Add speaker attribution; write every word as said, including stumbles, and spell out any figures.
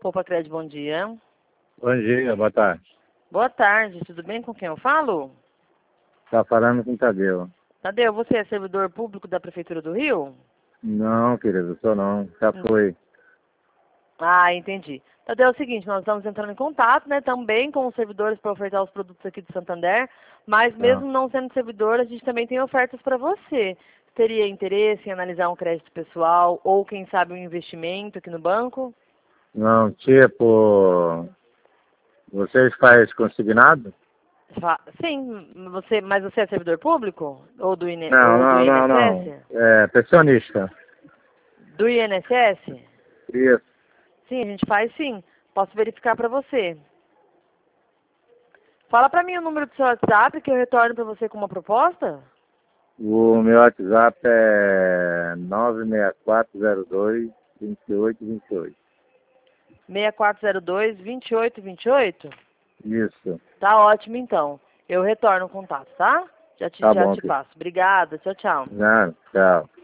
Speaker 1: Poupa Crédito, bom dia.
Speaker 2: Bom dia, boa tarde.
Speaker 1: Boa tarde, tudo bem? Com quem eu falo?
Speaker 2: Tá falando com o Tadeu.
Speaker 1: Tadeu, você é servidor público da Prefeitura do Rio?
Speaker 2: Não, querido, sou não. Já foi.
Speaker 1: Ah, entendi. Tadeu, é o seguinte, nós estamos entrando em contato, né, também com os servidores para ofertar os produtos aqui de Santander, mas
Speaker 2: Tá.
Speaker 1: mesmo não sendo servidor, a gente também tem ofertas para você. Teria interesse em analisar um crédito pessoal ou, quem sabe, um investimento aqui no banco?
Speaker 2: Não, tipo, vocês fazem consignado?
Speaker 1: Fa- Sim, você, mas você é servidor público? Ou do, IN
Speaker 2: Não,
Speaker 1: ou do
Speaker 2: não, não, não.
Speaker 1: INSS?
Speaker 2: É, pensionista.
Speaker 1: Do INSS?
Speaker 2: Isso.
Speaker 1: Sim, a gente faz sim. Posso verificar para você. Fala para mim o número do seu WhatsApp que eu retorno para você com uma proposta.
Speaker 2: O meu WhatsApp é nove seis quatro zero dois, dois oito dois oito.
Speaker 1: seis quatro zero dois, dois oito dois oito?
Speaker 2: Isso.
Speaker 1: Tá ótimo então. Eu retorno o contato, tá? Já te,
Speaker 2: Tá
Speaker 1: já
Speaker 2: bom,
Speaker 1: te
Speaker 2: filho.
Speaker 1: passo. Obrigada. Tchau, tchau.
Speaker 2: Não, tchau.